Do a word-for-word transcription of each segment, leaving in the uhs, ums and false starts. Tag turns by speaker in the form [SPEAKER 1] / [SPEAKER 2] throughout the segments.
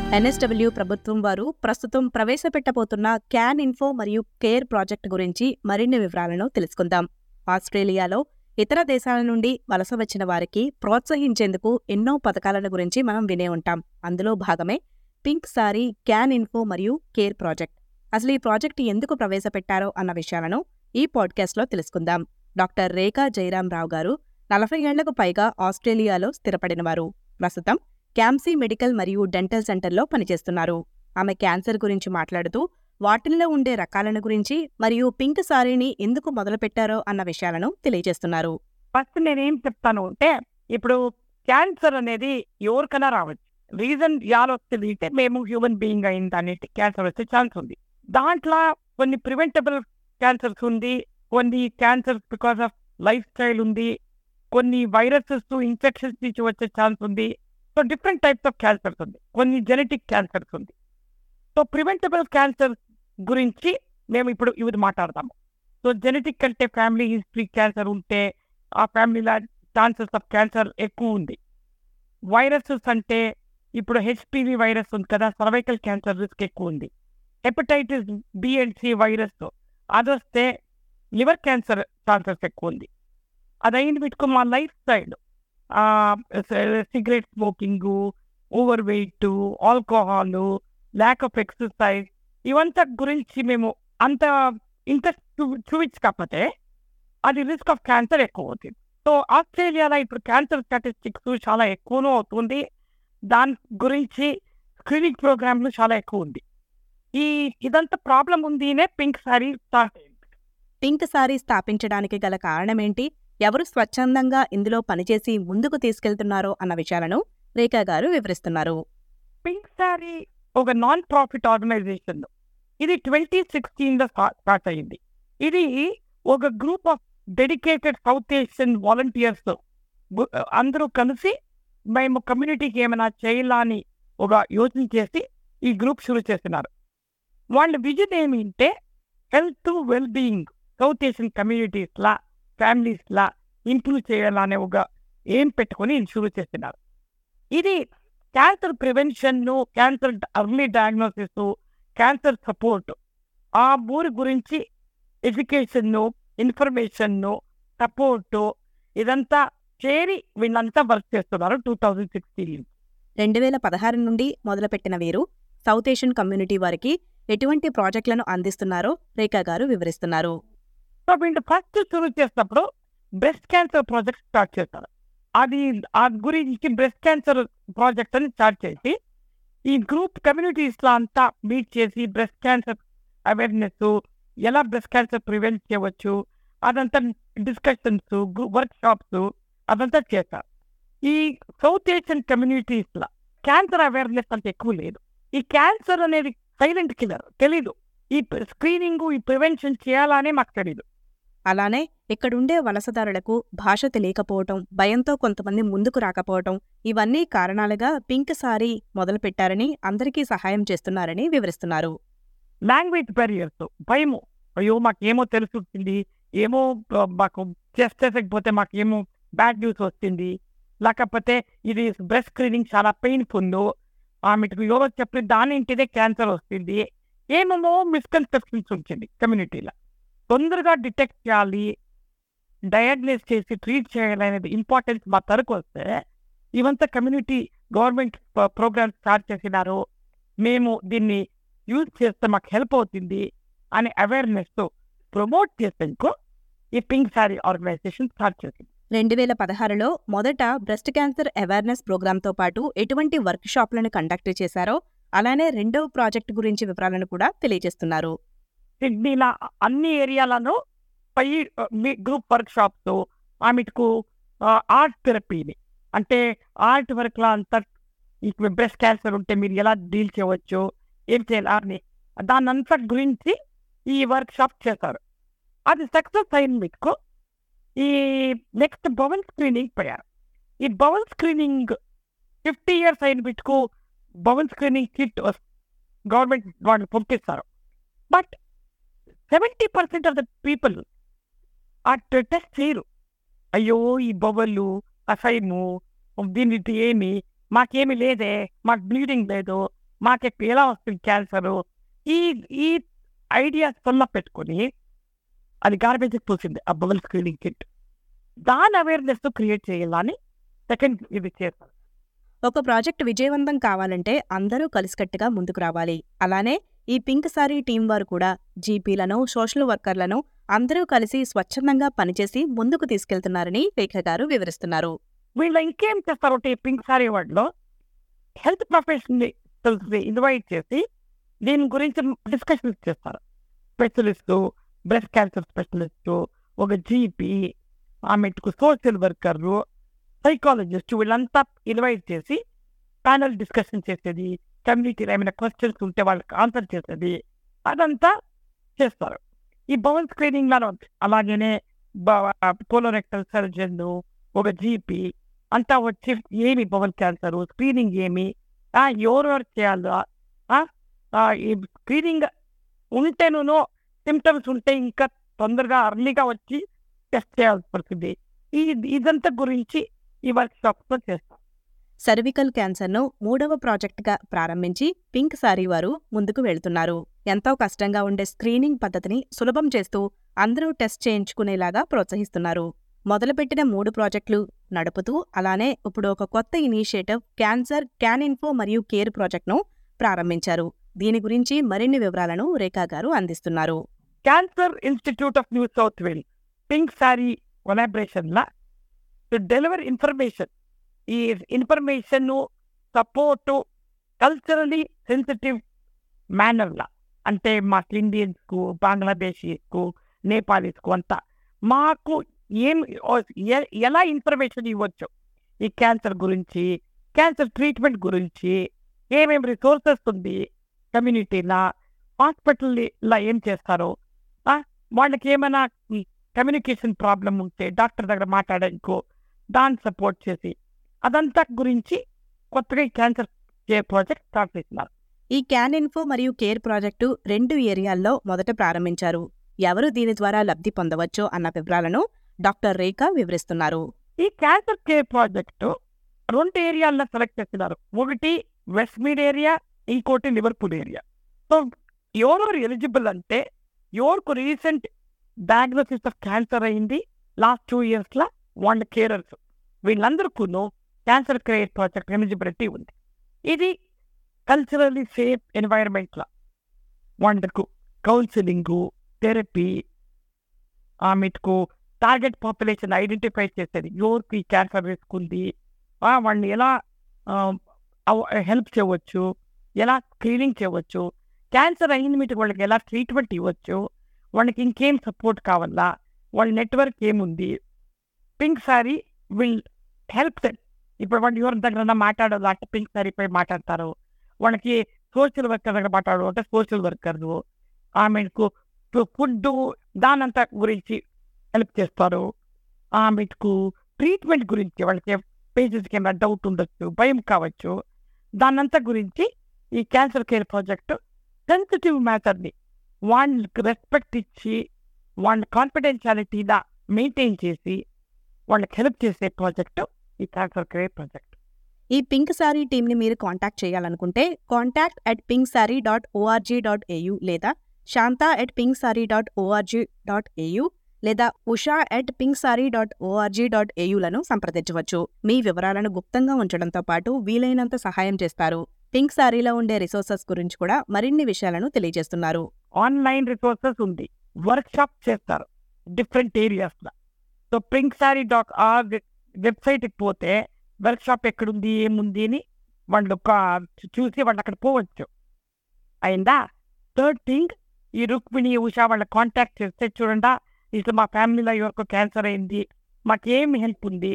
[SPEAKER 1] NSW ప్రభుత్వం వారు ప్రస్తుతం ప్రవేశపెట్టబోతున్న క్యాన్ ఇన్ఫో మరియు కేర్ ప్రాజెక్ట్ గురించి మరిన్ని వివరాలను తెలుసుకుందాం. ఆస్ట్రేలియాలో ఇతర దేశాల నుండి వలస వచ్చిన వారికి ప్రోత్సహించేందుకు ఎన్నో పథకాలను గురించి మనం వినే ఉంటాం. అందులో భాగమే పింక్ సారీ క్యాన్ ఇన్ఫో మరియు కేర్ ప్రాజెక్ట్. అసలు ఈ ప్రాజెక్ట్ ఎందుకు ప్రవేశపెట్టారో అన్న విషయాలను ఈ పాడ్కాస్ట్లో తెలుసుకుందాం. డాక్టర్ రేఖా జయరాం రావు గారు నలభై ఏళ్లకు పైగా ఆస్ట్రేలియాలో స్థిరపడినవారు. ప్రస్తుతం క్యాంసీ మెడికల్ మరియు డెంటల్ సెంటర్లో పనిచేస్తున్నారు. ఆమె క్యాన్సర్ గురించి మాట్లాడుతూ వాటిల్లో ఉండే రకాలను గురించి మరియు పింక్ సారీని ఎందుకు మొదలుపెట్టారో అన్న విషయాలను తెలియజేస్తున్నారు.
[SPEAKER 2] ఫస్ట్ నేనేం చెప్తాను అంటే, ఇప్పుడు క్యాన్సర్ అనేది ఎవరికైనా రావచ్చు. రీజన్ యాలో వస్తుంది అంటే మేము హ్యూమన్ బీయింగ్ అయింది అనేది క్యాన్సర్ వచ్చే ఛాన్స్ ఉంది. దాంట్లో కొన్ని ప్రివెంటబుల్ క్యాన్సర్స్ ఉంది, కొన్ని cancers because of life style ఉంది, కొన్ని వైరసెస్ ఇన్ఫెక్షన్స్ నుంచి వచ్చే ఛాన్స్ ఉంది. So different types of cancers ఉంది, కొన్ని జెనెటిక్ క్యాన్సర్స్ ఉంది. సో ప్రివెంటబుల్ క్యాన్సర్ గురించి మేము ఇప్పుడు ఇవి మాట్లాడతాము. సో జెనెటిక్ అంటే ఫ్యామిలీ హిస్టరీ క్యాన్సర్ ఉంటే ఆ ఫ్యామిలీలో ఛాన్సెస్ ఆఫ్ క్యాన్సర్ ఎక్కువ ఉంది. వైరసెస్ అంటే ఇప్పుడు హెచ్పివి వైరస్ ఉంది కదా, సర్వైకల్ క్యాన్సర్ రిస్క్ ఎక్కువ ఉంది. Hepatitis B and C virus అది వస్తే లివర్ క్యాన్సర్ ఛాన్సెస్ ఎక్కువ ఉంది. అదైంది పెట్టుకో మా life style, cigarette smoking, over weight, alcohol, lack of exercise, ఇవంతా గురించి మేము అంత ఇంట్రెస్ట్ చూ చూపించకపోతే అది రిస్క్ ఆఫ్ క్యాన్సర్ ఎక్కువ అవుతుంది. సో ఆస్ట్రేలియాలో ఇప్పుడు క్యాన్సర్ స్టాటిస్టిక్స్ చాలా ఎక్కువనూ అవుతుంది. దాని గురించి స్క్రీనింగ్ ప్రోగ్రాంలు చాలా ఎక్కువ ఉంది. ఈ ఇదంతా ప్రాబ్లం ఉందినే పింక్ సారీ స్టార్ట్ అయింది.
[SPEAKER 1] పింక్ సారీ స్థాపించడానికి గల కారణమేంటి, ఎవరు స్వచ్ఛందంగా ఇందులో పనిచేసి ముందుకు తీసుకెళ్తున్నారో అన్న విషయాలను రేఖా గారు వివరిస్తున్నారు.
[SPEAKER 2] పింక్ సారీ ఒక నాన్ ప్రాఫిట్ ఆర్గనైజేషన్. ఇది ట్వంటీ సిక్స్టీన్ లో స్టార్ట్ అయింది. ఇది ఒక group of dedicated South Asian volunteers అందరూ కలిసి మేము కమ్యూనిటీకి ఏమైనా చేయాలని ఒక యోచన చేసి ఈ గ్రూప్ షురూ చేస్తున్నారు. వాళ్ళ విజన్ ఏమిటంటే health well being South Asian కమ్యూనిటీస్లా ఫ్యామిలీస్లా ఇంప్రూవ్ చేయాలనే ఒక ఏం పెట్టుకొని షురూ చేస్తున్నారు. ఇది cancer prevention, cancer early diagnosis, cancer support, ఆ ఊరి గురించి ఎడ్యుకేషన్, ఇన్ఫర్మేషన్, సపోర్ట్ ఇదంతా చేరి వీళ్ళంతా వర్క్ చేస్తున్నారు. టూ థౌజండ్ సిక్స్టీన్
[SPEAKER 1] రెండు వేల పదహారు నుండి మొదలుపెట్టిన వీరు సౌత్ ఏషియన్ కమ్యూనిటీ వారికి ఎటువంటి ప్రాజెక్టులను అందిస్తున్నారో రేఖా గారు వివరిస్తున్నారు.
[SPEAKER 2] సో వీళ్ళు ఫస్ట్ షురూ చేసినప్పుడు బ్రెస్ట్ క్యాన్సర్ ప్రాజెక్ట్ స్టార్ట్ చేస్తారు. అది ఆ గురించి బ్రెస్ట్ క్యాన్సర్ ప్రాజెక్ట్ అని స్టార్ట్ చేసి ఈ గ్రూప్ కమ్యూనిటీస్లో అంతా మీట్ చేసి బ్రెస్ట్ క్యాన్సర్ అవేర్నెస్, ఎలా బ్రెస్ట్ క్యాన్సర్ ప్రివెంట్ చేయవచ్చు అదంతా డిస్కషన్స్, వర్క్ షాప్స్ అదంతా చేస్తారు. ఈ సౌత్ ఏషియన్ కమ్యూనిటీస్లో క్యాన్సర్ అవేర్నెస్ అంత ఎక్కువ లేదు. ఈ క్యాన్సర్ అనేది సైలెంట్ కిల్లర్, తెలీదు. ఈ స్క్రీనింగ్, ఈ ప్రివెన్షన్ చేయాలనే మాకు తెలీదు.
[SPEAKER 1] అలానే ఇక్కడుండే వలసదారులకు భాష తెలియకపోవటం, భయంతో కొంతమంది ముందుకు రాకపోవటం, ఇవన్నీ కారణాలుగా పింక్ సారీ మొదలుపెట్టారని, అందరికీ సహాయం చేస్తున్నారని వివరిస్తున్నారు.
[SPEAKER 2] లాంగ్వేజ్ బ్యారియర్స్, భయము, అయ్యో మాకేమో తెలుస్తుంది, ఏమో మాకు చెస్ట్ చేసకపోతే మాకేమో బ్యాడ్ న్యూస్ వస్తుంది, లేకపోతే ఇది బ్రెస్ట్ స్క్రీనింగ్ చాలా పెయిన్ఫుల్, ఆమెకు ఎవరో చెప్పి దాని ఇంటిదే క్యాన్సర్ వస్తుంది, ఏమేమో మిస్కన్సెప్షన్స్ వచ్చింది కమ్యూనిటీలో. తొందరగా డిటెక్ట్ చేయాలి, డయాగ్నోస్ చేసి ట్రీట్ చేయాలనేది ఇంపార్టెన్స్ మా తరకు వస్తే ఇవంతా కమ్యూనిటీ గవర్నమెంట్ ప్రోగ్రామ్స్ స్టార్ట్ చేసినారు, మేము దీన్ని యూజ్ చేస్తే మాకు హెల్ప్ అవుతుంది అనే అవేర్నెస్ ప్రమోట్ చేసేందుకు ఈ పింక్ సారీ ఆర్గనైజేషన్ స్టార్ట్ చేసింది.
[SPEAKER 1] రెండు వేల పదహారులో మొదట బ్రెస్ట్ క్యాన్సర్ అవేర్నెస్ ప్రోగ్రాంతో పాటు ఎటువంటి వర్క్ షాప్లను కండక్ట్ చేశారో, అలానే రెండవ ప్రాజెక్టు గురించి వివరాలను కూడా తెలియజేస్తున్నారు.
[SPEAKER 2] సిడ్నీలో అన్ని ఏరియాలను పై గ్రూప్ వర్క్ షాప్స్, ఆమెకు ఆర్ట్ థెరపీని అంటే ఆర్ట్ వర్క్లో అంతా ఇప్పుడు బ్రెస్ట్ క్యాన్సర్ ఉంటే మీరు ఎలా డీల్ చేయవచ్చు, ఏం చేయాలని దాని అంతా గురించి ఈ వర్క్ షాప్ చేశారు. అది సక్సెస్ అయిన మీకు ఈ నెక్స్ట్ బవల్ స్క్రీనింగ్ పోయారు. ఈ బవల్ స్క్రీనింగ్ ఫిఫ్టీ ఇయర్స్ అయిన బిట్టుకు బవల్ స్క్రీనింగ్ కిట్ గవర్నమెంట్ వాళ్ళు పంపిస్తారు. But seventy percent of the people ఆ టెస్ట్ చేయరు. అయ్యో ఈ బొబ్బలు అసైము దీనికి ఏమి మాకేమి లేదే, మాకు బ్లీడింగ్ లేదు, మాకు ఎలా వస్తుంది క్యాన్సరు, ఈ ఈ ఐడియాస్ వల్ల పెట్టుకొని అది గార్బేజ్కి పోసింది ఆ బబుల్ స్క్రీనింగ్ కిట్. దాని అవేర్నెస్ క్రియేట్ చేయాలని సెకండ్ ఇది చేస్తారు.
[SPEAKER 1] ఒక ప్రాజెక్ట్ విజయవంతం కావాలంటే అందరూ కలిసికట్టుగా ముందుకు రావాలి. అలానే ఈ పింక్ సారీ టీం వారు కూడా జీపీలను, సోషల్ వర్కర్లను అందరూ కలిసి స్వచ్ఛందంగా పనిచేసి ముందుకు తీసుకెళ్తున్నారని రేఖ గారు వివరిస్తున్నారు.
[SPEAKER 2] వీళ్ళు ఇంకేం చేస్తారంటే ఈ పింక్ సారీ వార్డులో హెల్త్ ప్రొఫెషనల్ని ఇన్వైట్ చేసి దీని గురించి డిస్కషన్స్ చేస్తారు. స్పెషలిస్టు, బ్రెస్ట్ క్యాన్సర్ స్పెషలిస్టు, ఒక జీపీ, ఆమెకు సోషల్ వర్కర్లు, సైకాలజిస్ట్, వీళ్ళంతా ఇన్వైట్ చేసి ప్యానల్ డిస్కషన్ చేసేది, కమ్యూనిటీలో ఏమైనా క్వశ్చన్స్ ఉంటే వాళ్ళకి ఆన్సర్ చేసేది, అదంతా చేస్తారు. ఈ బౌల్ స్క్రీనింగ్ లో అలాగనే కోలోరెక్టల్ సర్జన్, ఒక జీపీ అంతా వచ్చి ఏమి బౌల్ క్యాన్సర్ స్క్రీనింగ్ ఏమి, ఎవరెవరు చేయాలా, ఈ స్క్రీనింగ్ ఉంటేనూ సిమ్టమ్స్ ఉంటే ఇంకా తొందరగా అర్లీగా వచ్చి టెస్ట్ చేయాల్సి పడుతుంది. ఈ ఇదంతా గురించి ఈ వర్క్ షాప్లో చేస్తాం.
[SPEAKER 1] సర్వికల్ క్యాన్సర్ను మూడవ ప్రాజెక్టుగా ప్రారంభించి పింక్ సారీ వారు ముందుకు వెళ్తున్నారు. ఎంతో కష్టంగా ఉండే స్క్రీనింగ్ పద్ధతిని సులభం చేస్తూ అందరూ టెస్ట్ చేయించుకునేలాగా ప్రోత్సహిస్తున్నారు. మొదలుపెట్టిన మూడు ప్రాజెక్టులు నడుపుతూ అలానే ఇప్పుడు ఒక కొత్త ఇనిషియేటివ్ క్యాన్సర్ క్యాన్ ఇన్ఫో మరియు కేర్ ప్రాజెక్ట్ను ప్రారంభించారు. దీని గురించి మరిన్ని వివరాలను రేఖా గారు అందిస్తున్నారు.
[SPEAKER 2] Cancer institute of New South Wales Pink Sari collaboration లా టు డెలివర్ ఇన్ఫర్మేషన్, ఈ ఇన్ఫర్మేషన్ సపోర్టు కల్చరలీ సెన్సిటివ్ మేనర్లా, అంటే మాకు ఇండియన్స్కు, బంగ్లాదేశీస్కు, నేపాలీస్కు అంతా మాకు ఏం ఎలా ఇన్ఫర్మేషన్ ఇవ్వచ్చు ఈ క్యాన్సర్ గురించి, క్యాన్సర్ ట్రీట్మెంట్ గురించి, ఏమేమి రిసోర్సెస్ ఉంది కమ్యూనిటీలా, హాస్పిటల్లో ఏం చేస్తారో, వాళ్ళకి ఏమైనా కమ్యూనికేషన్ ప్రాబ్లం ఉంటే డాక్టర్ దగ్గర మాట్లాడడానికి దాన్ని సపోర్ట్ చేసి అదంతా గురించి కొత్తగా ఈ క్యాన్సర్ కేర్ ప్రాజెక్ట్ స్టార్ట్ చేస్తున్నారు.
[SPEAKER 1] ఈ క్యాన్ ఇన్ఫో మరియు కేర్ ప్రాజెక్టు రెండు ఏరియాల్లో మొదట ప్రారంభించారు. ఎవరు దీని ద్వారా లబ్ధి పొందవచ్చో అన్న వివరాలను డాక్టర్ రేఖ వివరిస్తున్నారు.
[SPEAKER 2] ఈ క్యాన్సర్ కేర్ ప్రాజెక్టు రెండు ఏరియాల్లో సెలెక్ట్ చేస్తున్నారు. ఒకటి వెస్ట్మీడ్ ఏరియా, ఇంకోటి లివర్పూల్ ఏరియా. సో ఎవరెవరు ఎలిజిబుల్ అంటే ఎవరికి రీసెంట్ డయాగ్నోసిస్ ఆఫ్ క్యాన్సర్ అయింది లాస్ట్ టూ ఇయర్స్లో వాళ్ళ కేరర్స్, వీళ్ళందరికీ క్యాన్సర్ కేర్ ప్రాజెక్ట్ ఎలిజిబిలిటీ ఉంది. ఇది కల్చరలీ సేఫ్ ఎన్వైరన్మెంట్లో వాళ్ళకు కౌన్సిలింగు, థెరపీ, ఆమెకు టార్గెట్ పాపులేషన్ ఐడెంటిఫై చేసేది, ఎవరికి క్యాన్సర్ రిస్క్ ఉంది, వాళ్ళని ఎలా హెల్ప్ చేయవచ్చు, ఎలా స్క్రీనింగ్ చేయవచ్చు, క్యాన్సర్ అయిన మీట వాళ్ళకి ఎలా ట్రీట్మెంట్ ఇవ్వచ్చు, వాళ్ళకి ఇంకేం సపోర్ట్ కావాలా, వాళ్ళ నెట్వర్క్ ఏముంది. Pink Sari will help them. ఇప్పుడు వాళ్ళు ఎవరి దగ్గర మాట్లాడాలి అంటే పింక్ సారీపై మాట్లాడతారు. వాళ్ళకి సోషల్ వర్కర్ దగ్గర మాట్లాడు అంటే సోషల్ వర్కర్లు, ఆమెకు ఫుడ్ దానంతా గురించి హెల్ప్ చేస్తారు. ఆమెకు ట్రీట్మెంట్ గురించి వాళ్ళకి పేషెంట్స్కి ఏమైనా డౌట్ ఉండొచ్చు, భయం కావచ్చు, దానంతా గురించి ఈ క్యాన్సర్ కేర్ ప్రాజెక్ట్ సెన్సిటివ్ మ్యాటర్ని వాళ్ళకి రెస్పెక్ట్ ఇచ్చి వాళ్ళ కాన్ఫిడెన్షియాలిటీగా మెయింటైన్ చేసి వాళ్ళకి హెల్ప్ చేసే ప్రాజెక్టు ఈ క్యాన్సర్ కేర్ ప్రాజెక్ట్.
[SPEAKER 1] ఈ పింక్ సారీ టీంని మీరు కాంటాక్ట్ చేయాలనుకుంటే contact at pink sorry dot O R G dot A U లేదా Shanta at pink sorry dot O R G dot A U లేదా Usha at pink sorry dot O R G dot ఏయులను సంప్రదించవచ్చు. మీ వివరాలను గుప్తంగా ఉంచడంతో పాటు వీలైనంత సహాయం చేస్తారు. పింక్ సారీలో ఉండే రిసోర్సెస్ గురించి కూడా మరిన్ని విషయాలను తెలియజేస్తున్నారు.
[SPEAKER 2] ఆన్లైన్ రిసోర్సెస్ ఉంది, వర్క్ షాప్ చేస్తారు డిఫరెంట్ ఏరియాస్లో. So Pink sorry dot org వెబ్సైట్కి పోతే వర్క్ షాప్ ఎక్కడుంది ఏముంది అని వాళ్ళు చూసి వాళ్ళు అక్కడ పోవచ్చు. అయిందా? థర్డ్ థింగ్, ఈ రుక్మిణి, ఉషా వాళ్ళ కాంటాక్ట్ చేస్తే చూడండి, ఇట్లా మా ఫ్యామిలీలో ఎవరికో క్యాన్సర్ అయింది, మాకేం హెల్ప్ ఉంది,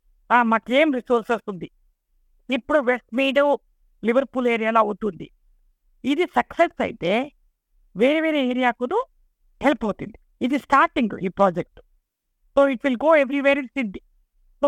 [SPEAKER 2] మాకేం రిసోర్సెస్ ఉంది. ఇప్పుడు వెస్ట్మీడ్, లివర్పూల్ ఏరియాలో అవుతుంది. ఇది సక్సెస్ అయితే వేరే వేరే ఏరియాకు హెల్ప్ అవుతుంది. ఇది స్టార్టింగ్ ఈ project. So it will go everywhere in city. So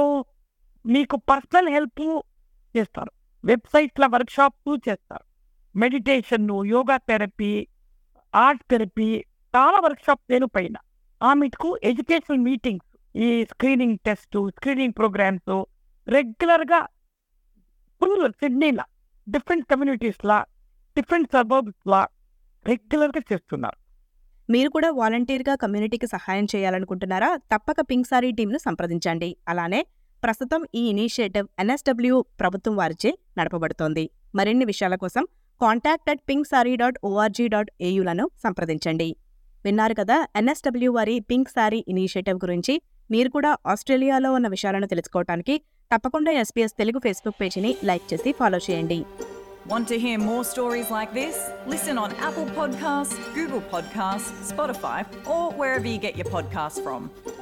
[SPEAKER 2] మీకు పర్సనల్ హెల్ప్ చేస్తారు, వెబ్సైట్లో వర్క్ షాప్స్ చేస్తారు, meditation, yoga therapy, art therapy, చాలా వర్క్ షాప్స్ నేను పైన. ఆమెకు ఎడ్యుకేషనల్ మీటింగ్స్, ఈ స్క్రీనింగ్ టెస్ట్, స్క్రీనింగ్ ప్రోగ్రామ్స్ రెగ్యులర్గా ఫుల్ సిడ్నీలో డిఫరెంట్ కమ్యూనిటీస్లో డిఫరెంట్ సబర్బ్స్ లా రెగ్యులర్గా చేస్తున్నారు.
[SPEAKER 1] మీరు కూడా వాలంటీర్గా కమ్యూనిటీకి సహాయం చేయాలనుకుంటున్నారా? తప్పక పింక్ సారీ టీంను సంప్రదించండి. అలానే ప్రస్తుతం ఈ ఇనిషియేటివ్ ఎన్ఎస్డబ్ల్యూ ప్రభుత్వం వారిచే నడపబడుతోంది. మరిన్ని విషయాల కోసం contact at pink sorry dot O R G dot ఏయులను సంప్రదించండి. విన్నారు కదా ఎన్ఎస్డబ్ల్యూ వారి పింక్ సారీ ఇనిషియేటివ్ గురించి. మీరు కూడా ఆస్ట్రేలియాలో ఉన్న విషయాలను తెలుసుకోవడానికి తప్పకుండా ఎస్బీఎస్ తెలుగు ఫేస్బుక్ పేజీని లైక్ చేసి ఫాలో చేయండి.
[SPEAKER 3] Want to hear more stories like this? Listen on Apple Podcasts, Google Podcasts, Spotify, or wherever you get your podcasts from.